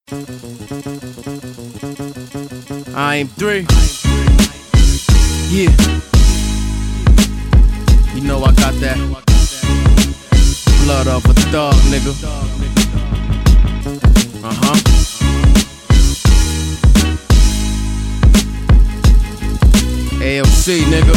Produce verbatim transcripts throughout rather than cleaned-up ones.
I am three. Yeah. You know I got that blood of a thug, nigga. Uh-huh. A L C, nigga.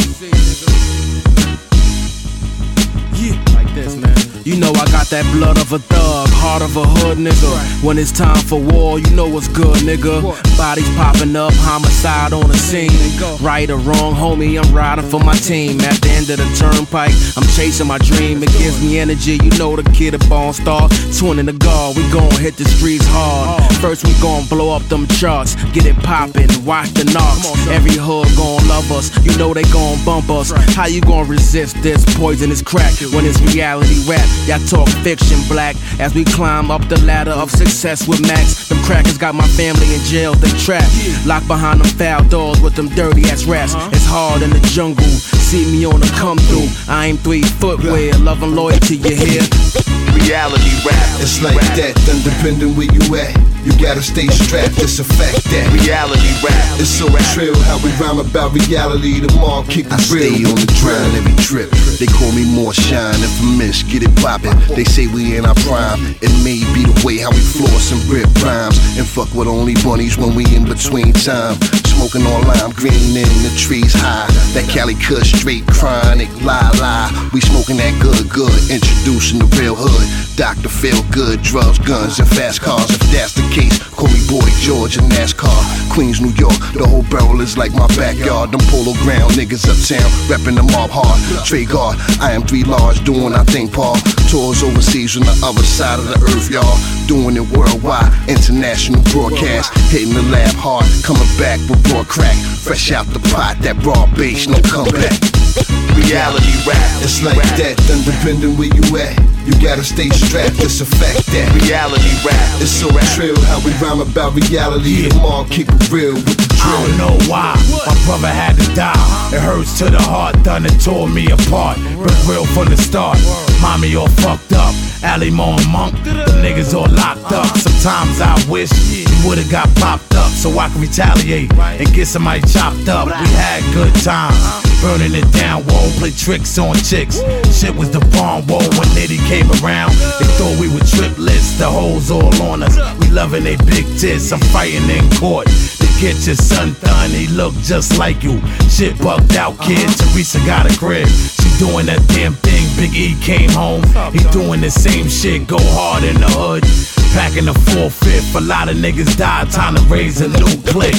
Yeah, like this, man. You know I got that blood of a thug, heart of a hood nigga. When it's time for war, you know what's good, nigga. Bodies popping up, homicide on the scene. Right or wrong, homie, I'm riding for my team. At the end of the turnpike, I'm chasing my dream. It gives me energy, you know the kid a born star. Twin the guard, we gon' hit the streets hard. First we gon' blow up them charts, get it poppin', watch the knocks. Every hood gon' love us, you know they gon' bump us. How you gon' resist this poisonous crack when it's reality rap? Y'all talk fiction black as we climb up the ladder of success with Max. Them crackers got my family in jail, they trapped. Locked behind them foul doors with them dirty ass rats. It's hard in the jungle, see me on the come through. I ain't three footwear, love and loyalty, you hear? Reality rap. It's like that, independent where you at. You gotta stay strapped, it's a fact that Reality rap. It's so trill how we rhyme about reality. The mark keep the real. Stay on the grind every trip. They call me more shine, infamous, get it poppin'. They say we in our prime. It may be the way how we floss and rip rhymes. And fuck with only bunnies when we in between time. Smoking on lime, green in the trees high. That Cali Kush, straight chronic, lie lie. We smoking that good good, introducing the real hood. Doctor feel good, drugs, guns, and fast cars. If that's the case, call me Boy George and NASCAR. Queens, New York, the whole barrel is like my backyard. Them polo ground niggas uptown, reppin' the mob hard. Trey guard, I am three large, doing our thing, Paul. Tours overseas on the other side of the earth, y'all. Doing it worldwide, international broadcast. Hitting the lab hard, coming back with broad crack. Fresh out the pot, that broad bass, no comeback. Reality rap. It's like that, independent where you at. You gotta stay strapped, it's a fact that Reality rap. It's so trill how we rhyme about reality. The mark keep it real with the drill. I don't know why my brother had to die. It hurts to the heart, done it tore me apart. But real from the start. Mommy all fucked up, Alley Mo and Monk, the niggas all locked up. Sometimes I wish he would've got popped up so I could retaliate and get somebody chopped up. We had good times, burning it down, whoa, play tricks on chicks. Shit was the bomb, whoa, when Nitty came around. They thought we were triplets, the hoes all on us. We loving they big tits, I'm fighting in court. Get your son done, he look just like you. Shit bugged out, kid. Teresa got a crib, she doing that damn thing. Big E came home, he doing the same shit. Go hard in the hood, packing the four-fifth. A lot of niggas died, time to raise a new clique.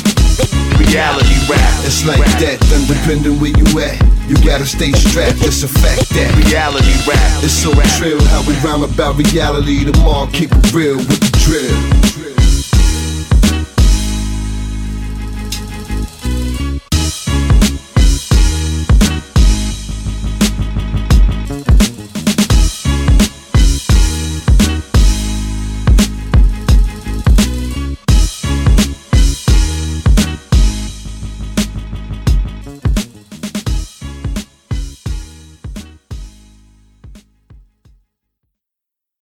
Reality rap. It's like that, independent where you at. You gotta stay strapped, it's a fact that Reality rap. It's so trill how we rhyme about reality. The mark keep it real with the drill.